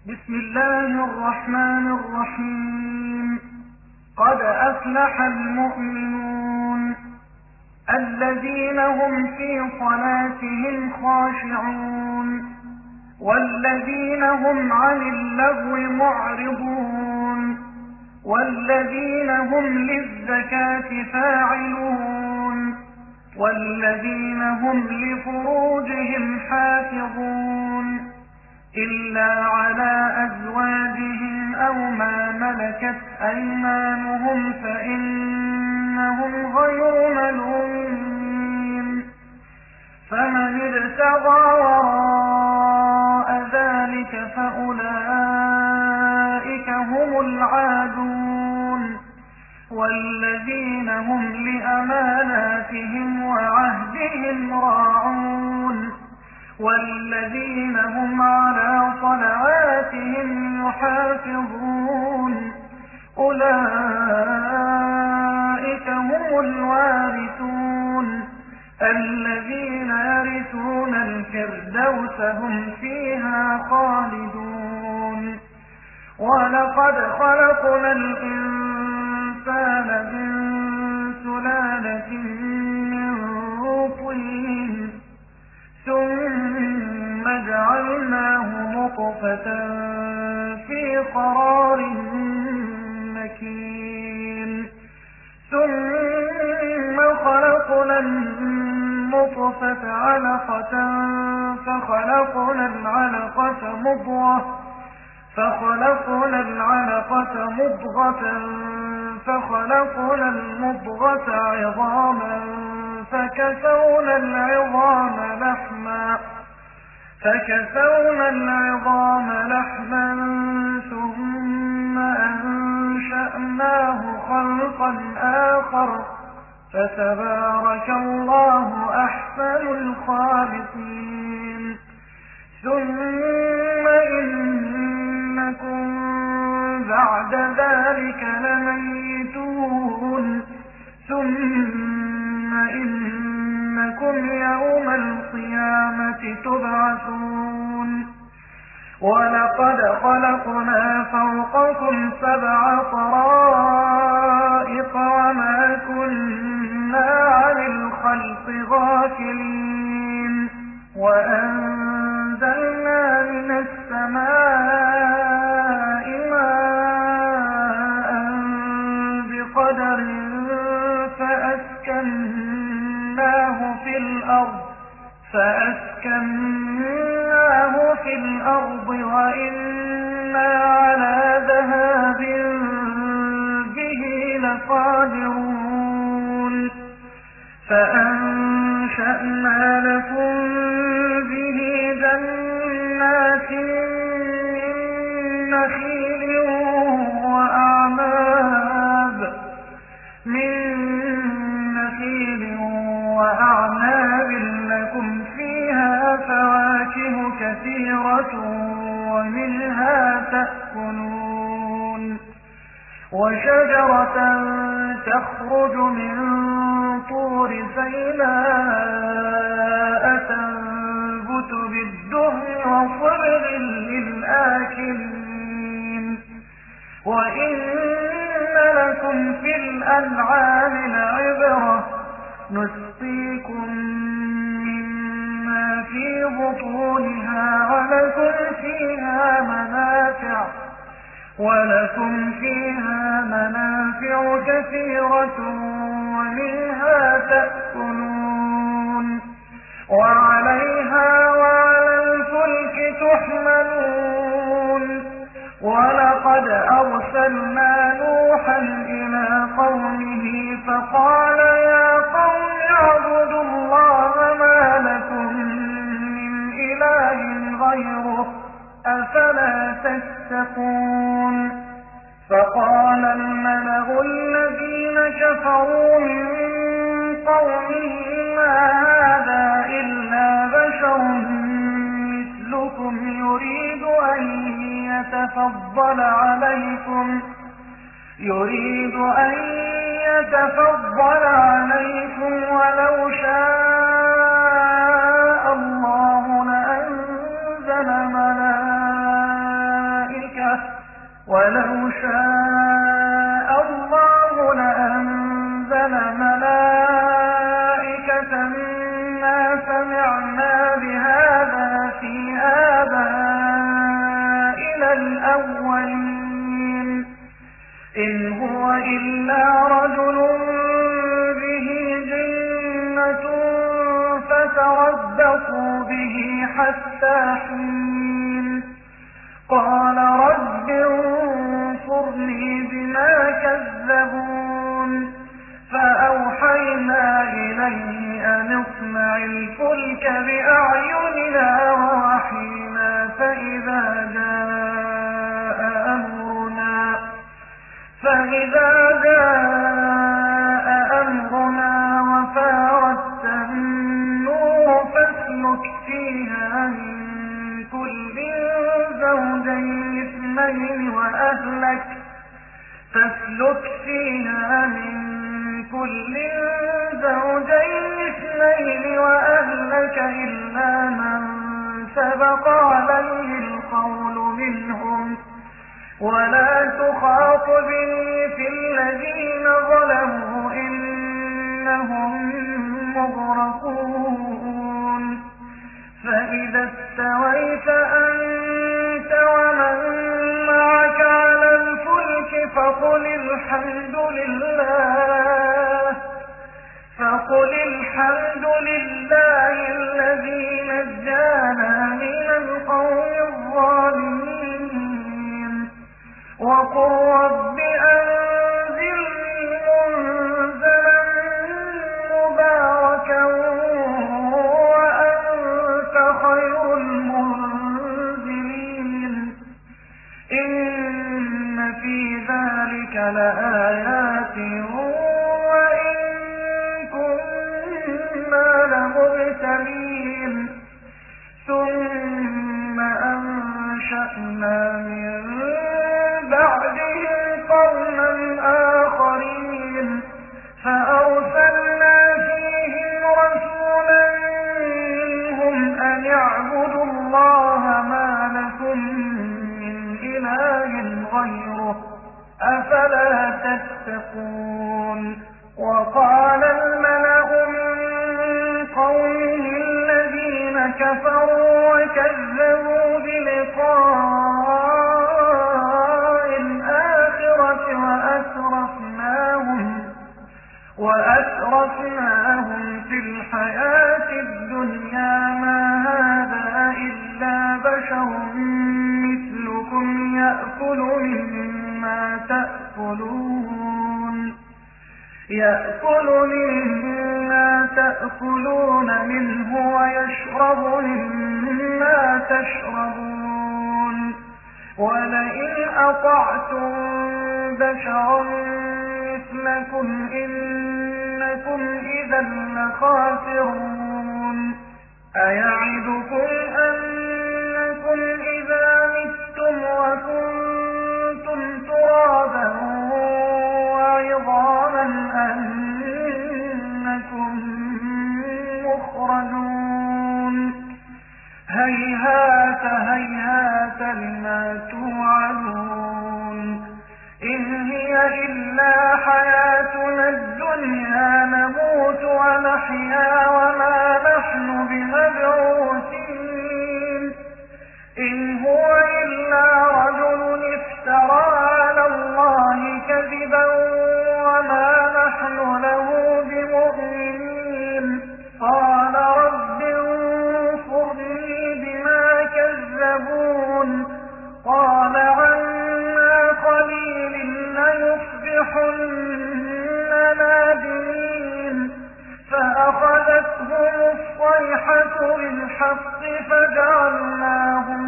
بسم الله الرحمن الرحيم. قد أفلح المؤمنون الذين هم في صلاتهم خاشعون والذين هم عن اللغو معرضون والذين هم للزكاة فاعلون والذين هم لفروجهم حافظون إلا على أزواجهم أو ما ملكت أيمانهم فإنهم غير ملومين. فمن ابتغى وراء ذلك فأولئك هم العادون والذين هم لأماناتهم وعهدهم راعون والذين هم على صلواتهم يحافظون أولئك هم الوارثون الذين يرثون الفردوس هم فيها خالدون. ولقد خلقنا الإنسان من سلالة من طين ثم جعلناه نطفة في قرار مكين ثم خلقنا النطفة علقة فخلقنا العلقة مضغة فخلقنا المضغة عظاما فكسونا العظام لحما ثم أنشأناه خلقا آخر فتبارك الله أحسن الخالقين. ثم إنكم بعد ذلك لميتون ثم إنكم يوم القيامة تبعثون. ولقد خلقنا فوقكم 7 طرائق وما كنا عن الخلق غافلين وأنزلنا من السماء ماء بقدر فأسكناه في الأرض وإنا على ذهاب به لقادرون. فأنشأنا لكم به جنات من نخيل وأعناب لكم فيها فواكه كثيرة ومنها تأكلون. وشجرة تخرج من طور سيناء تنبت بالدهن وصبغ للآكلين. وإن لكم في الأنعام لعبرة نسقيكم مما في بطونها ولكم فيها منافع كثيرة ومنها تأكلون وعليها وعلى الفلك تحملون. ولقد أرسلنا نوحا إلى قومه فقال يا قوم اعبدوا الله ما لكم من إله غيره أفلا تتقون. فقال الملأ الذين كفروا من قومه ما هذا إلا بشر مثلكم يريد أن يتفضل عليكم ولو شاء الله لأنزل ولو شاء الله لأنزل ملائكة ما سمعنا بهذا في آبائنا الأولين إن هو إلا رجل به جنة فتربصوا به حتى حين قال رب انصرني بما كذبون فأوحينا إليه أن اصنع الفلك بأعيننا ووحينا فإذا جاء أمرنا وفاردت النور فاسلك فيها من كل زوجين اثنين وأهلك إلا من سبق عليه القول منهم ولا تخاطبني في الذين ظلموا إنهم مغرقون فإذا استويت أنت ومن معك على الفلك فقل الحمد لله الذي نجانا من القوم الظالمين وقل رب أنزلني منزلا مباركا وأنت خير المنزلين إن في ذلك لآيات وإن كنا لمبتلين ثم أنشأنا من بعدهم قرنا آخرين فأرسلنا فيهم رسولا منهم أن اعبدوا الله ما لكم من إله غيره أفلا تتقون وقال الملأ من قومه الذين كفروا وكذبوا بلقاء الآخرة وأترفناهم في الحياة الدنيا ما هذا إلا بشر مثلكم يأكل مما تأكلون منه ويشرب مما تشربون ولئن أطعتم بشرا مثلكم إنكم إذا لخاسرون أيعدكم أنكم إذا متم وكنتم ترابا وعظاما أنكم مخرجون هيهات لما توعدون إن هي إلا حياتنا الدنيا نموت ونحيا وما نحن بمبعوثين إن هو إلا رجل افترى على الله كذبا وما نحن له بمؤمنين قال رب انصرني بما كذبون قال عما قليل ليصبحن نادمين فأخذتهم الصيحة بالحق فجعلناهم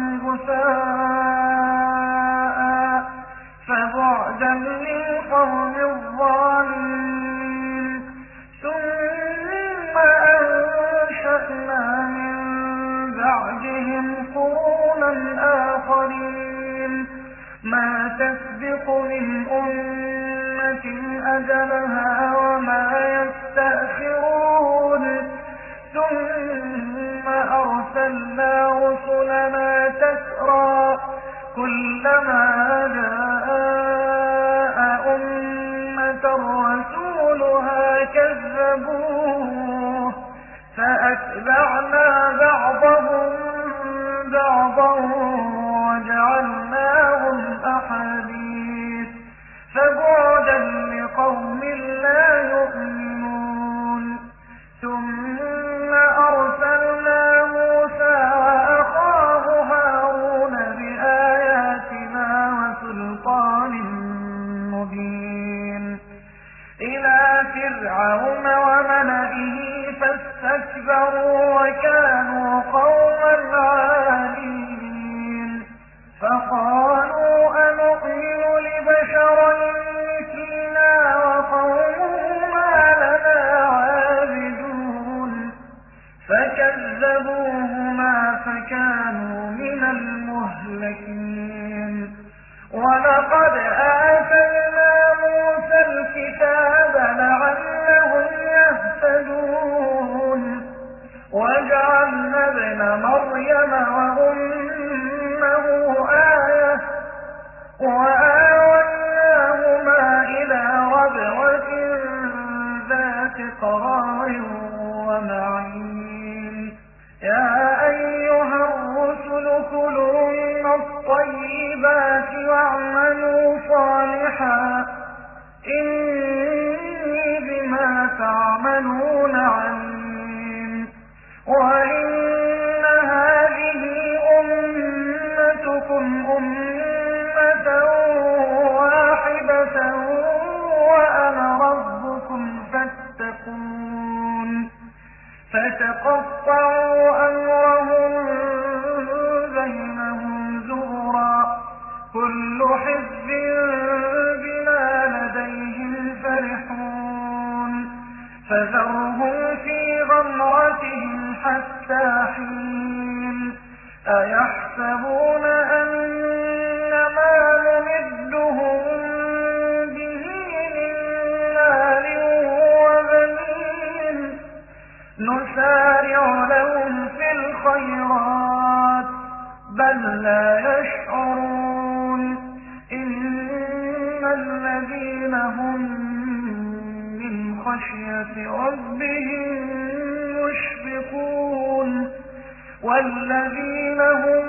غثاء فبعدا للقوم الظالمين ثم أنشأنا من بعدهم قرونا آخرين ما تسبق من أمة أجلها وما يستأخرون ثم أرسلنا رسلنا تترى كلما جاء أمة رسولها كذبوه فأتبعنا بعضهم بعضا وجعلناهم أحاديث فبعدا لقوم لا يؤمنون ثم أرسلنا موسى وأخاه هارون بآياتنا وسلطان مبين إلى فرعون وملئه فاستكبروا وكانوا قوما عالين فقالوا أنؤمن لبشرين مثلنا وقومهما لنا عابدون فكذبوهما فكانوا من المهلكين ولقد آتينا موسى الكتاب لعلهم يهتدون وجعلنا ابن مريم وأمه آية وآويناهما إلى ربوة ذات قرار ومعين يا أيها الرسل كلوا من الطيبات واعملوا صالحا إني بما تعملون عليم وإن هذه أمتكم أمة واحدة وأنا ربكم فاتقون فتقطعوا أمرهم بينهم زبرا كل حزب بما لديهم فرحون فذرهم في غمرتهم حتى حين أيحسبون أن ما نمدهم به من مال وبنين نسارع لهم في الخيرات بل لا يشعرون إن الذين هم من خشية ربهم مشفقون والذين هم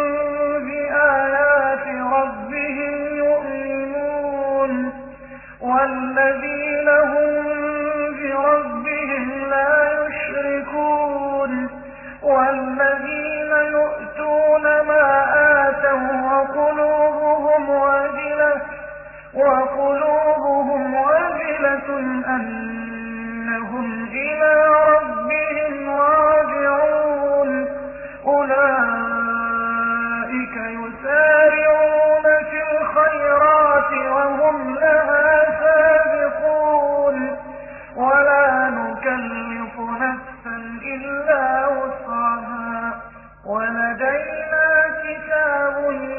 بآيات ربهم يؤمنون والذين هم بربهم لا يشركون والذين يؤتون ما آتوا وقلوبهم وجلة أنهم إلى ربهم راجعون أولئك يسارعون في الخيرات وهم لها سابقون ولا نكلف نفسا إلا وسعها ولدينا كتاب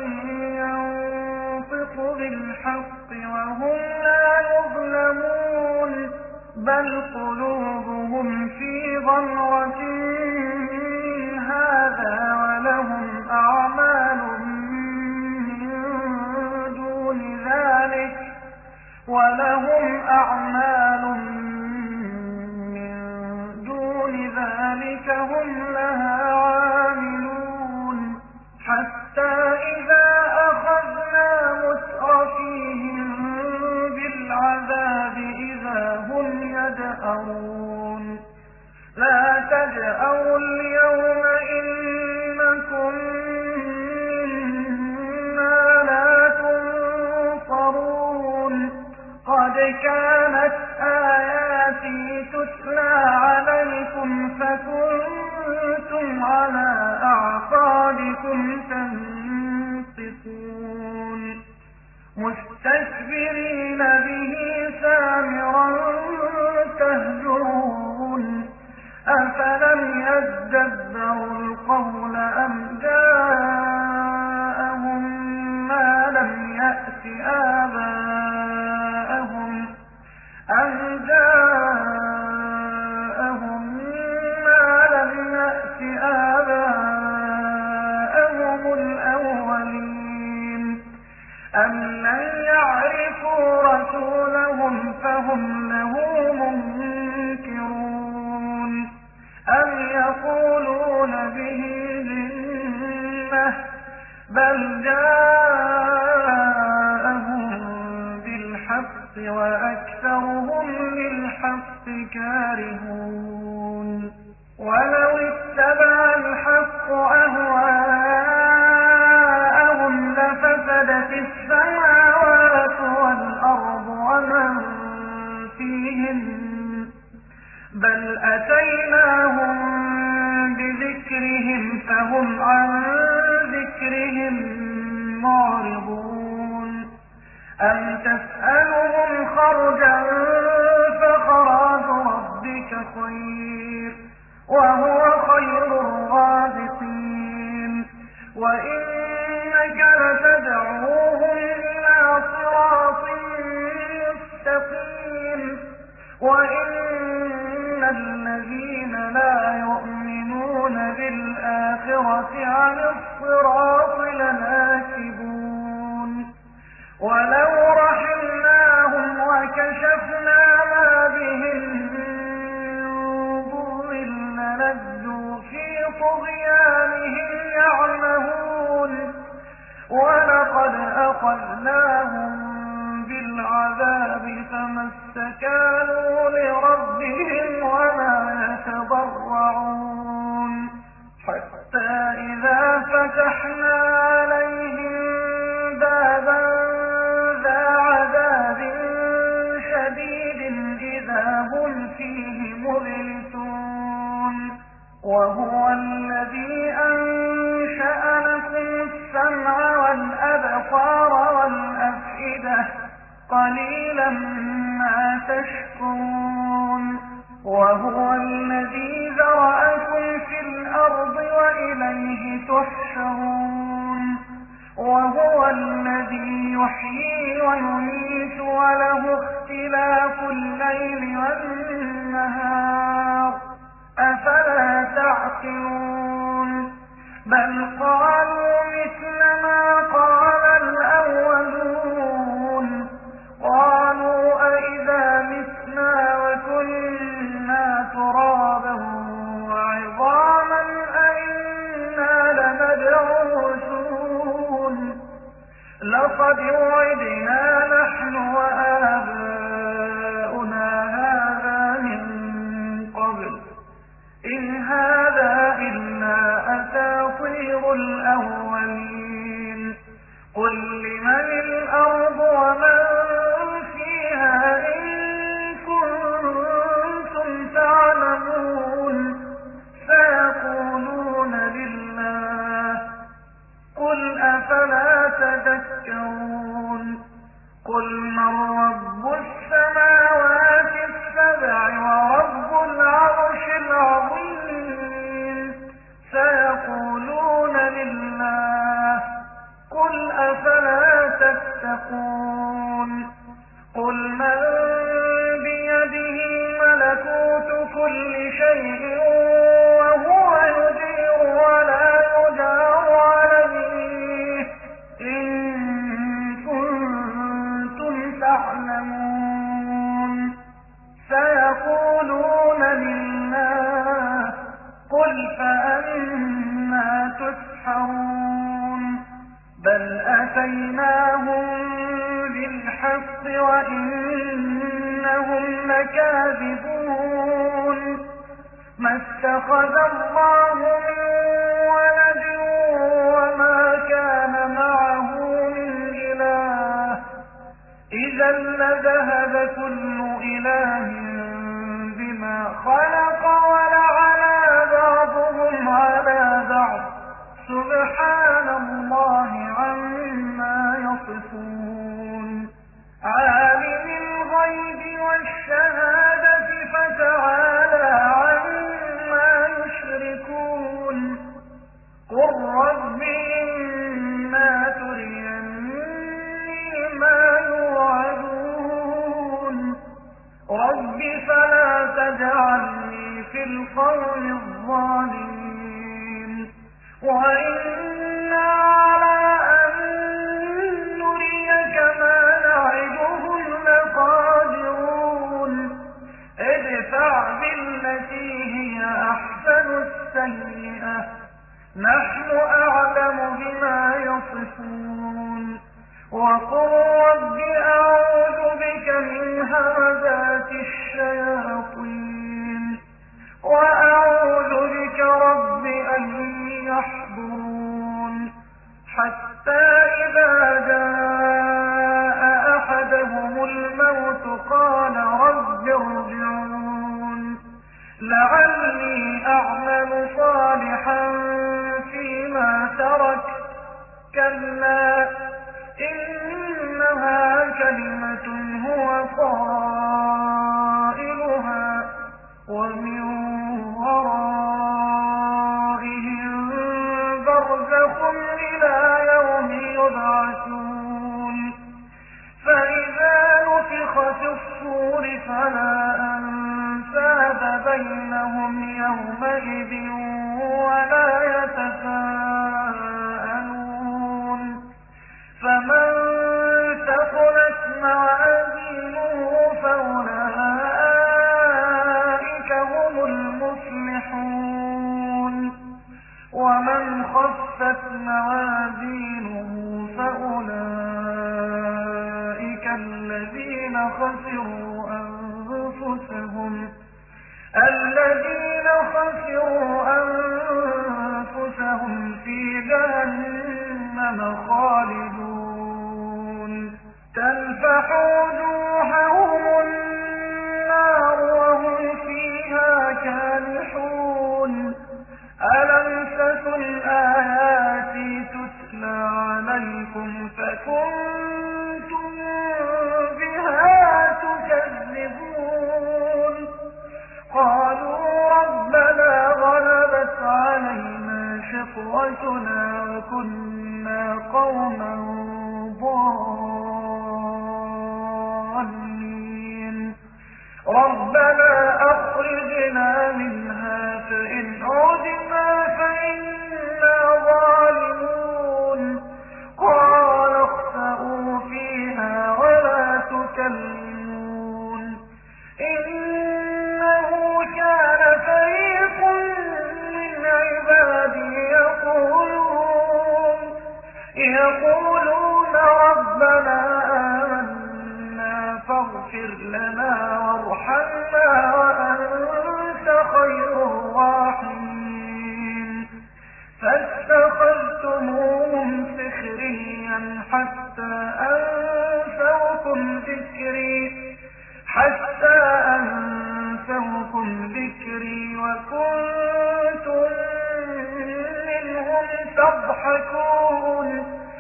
ينطق بالحق وهم لا يظلمون بل قلوبهم في غمرة من هذا ولهم أعمال من دون ذلك هم لها عاملون حتى إذا أخذنا مترفيهم بالعذاب إذا هم يجأرون لا تجأروا اليوم إنكم منا لا تنصرون قد كانت آياتي تتلى عليكم فكنتم على أعقابكم تنكصون مستكبرين به سامرا تهجرون أفلم يدبروا القول أم جاءهم ما لم يأت آباءهم الأولين أم لم يعرفوا رسولهم فهم له منكرون أم يقولون به جنة بل جاءهم بالحق وأكثرهم للحق كارهون ولو اتبع الحق أهواءهم لفسدت السماوات والأرض ومن فيهن بل أتيناهم بذكرهم فهم عن ذكرهم معرضون أم تسألهم خرجا فخراج ربك خير وهو خير الرازقين وإنك لتدعوهم إلى صراط مستقيم وإن الذين لا يؤمنون بالآخرة عن الصراط لناكبون ولو رحمناهم وكشفنا ما بهم لنجوا في طغيانهم يعمهون ولقد أخذناهم بالعذاب فما استكانوا لربهم وما يتضرعون حتى إذا فتحنا عليهم بابا ذا عذاب شديد إذا هم فيه مبلسون وهو الذي أنشأ لكم السمع والأبصار والأفئدة قليلا ما تشكرون وهو الذي ذرأكم في الأرض وإليه تحشرون وهو الذي يحيي ويميت وله اختلاف الليل والنهار أفلا تعقلون بل قالوا مثل ما قال الأولون قالوا أئذا متنا وكنا ترابا وعظاما أئنا لمبعوثون لقد وعدنا نحن وآباؤنا هذا من قبل إن هذا إلا أساطير الأولين قل لمن الأرض ومن فيها إن كنتم تعلمون سيقولون لله قل أفلا تذكرون قل من رب السماوات السبع ورب العرش العظيم سيقولون لله قل أفلا تتقون قل من بيده ملكوت كل شيء وهو يجير ولا يجار عليه إن كنتم تعلمون سيقولون لله قل فأنا تسحرون بل أتيناهم بالحق وإنهم لكاذبون ما اتخذ الله من ولد وما كان معه من إله إذا لذهب كل إله بما خلق ولعلى بعضهم على بعض سبحان الله عما يصفون عالم الغيب والشهادة فتعالى عما يشركون قل رب إما تريني ما يوعدون رب فلا تجعلني في القوم الظالمين وإنا على أن نريك يصفون وقل رب أعوذ بك من همزات الشياطين وأعوذ بك رب أن يحضرون حتى إذا جاء أحدهم الموت قال رب ارجعون لعلي أعمل صالحا فيما ترك كلا إنها كلمة هو قائلها ومن ورائهم برزخ إلى يوم يبعثون فإذا نفخ في الصور فلا أنساب بينهم يومئذ ولا يتساءلون فمن ثقلت موازينه فأولئك هم المفلحون ومن خفت موازينه فأولئك الذين خسروا أنفسهم في جهنم خالدون تلفح وجوههم النار وهم فيها كالحون ألم تكن آياتي تتلى عليكم فكنتم بها تكذبون قالوا ربنا غلبت علينا شقوتنا وكنا قوما ضالين ربنا أخرجنا منها فإن عدنا فإنا ظالمون قال اخسئوا فيها ولا تكلمون إنه كان فريق من عبادي يقولون ربنا آمنا فاغفر لنا وارحمنا وأنت خير الراحمين فاتخذتموهم سخريا حتى أنسوكم ذكري وكنتم منهم تضحكون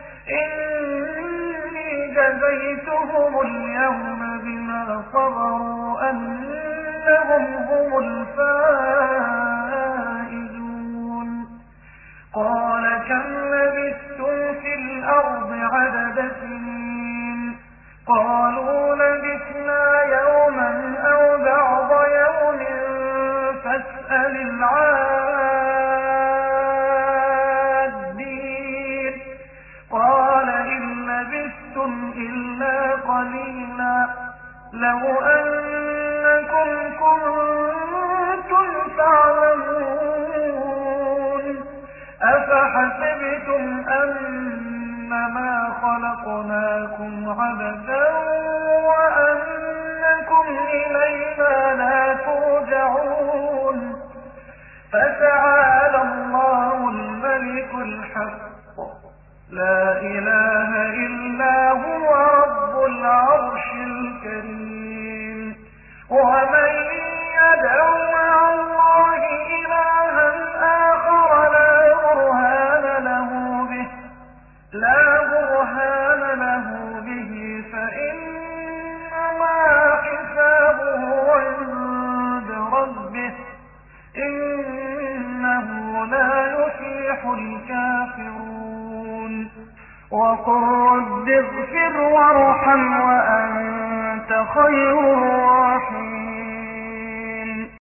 إني جزيتهم اليوم بما صبروا أنهم هم الفائزون قال كم لبثتم في الأرض عدد سنين قالوا لبثنا يوما أو بعض يوم فاسأل العادين قال إن لبثتم إلا قليلا لو أنكم كنتم تعلمون أفحسبتم أنما خلقناكم عبثا وأنكم إلينا لا ترجعون فتعالى الله الملك الحق لا إله إلا هو رب العرش الكريم ومن يدع مع الله إلها آخر لا برهان له به فإنما حسابه عند ربه إنه لا يفلح الكافرون وقل رب اغفر وارحم وأنت خير الراحمين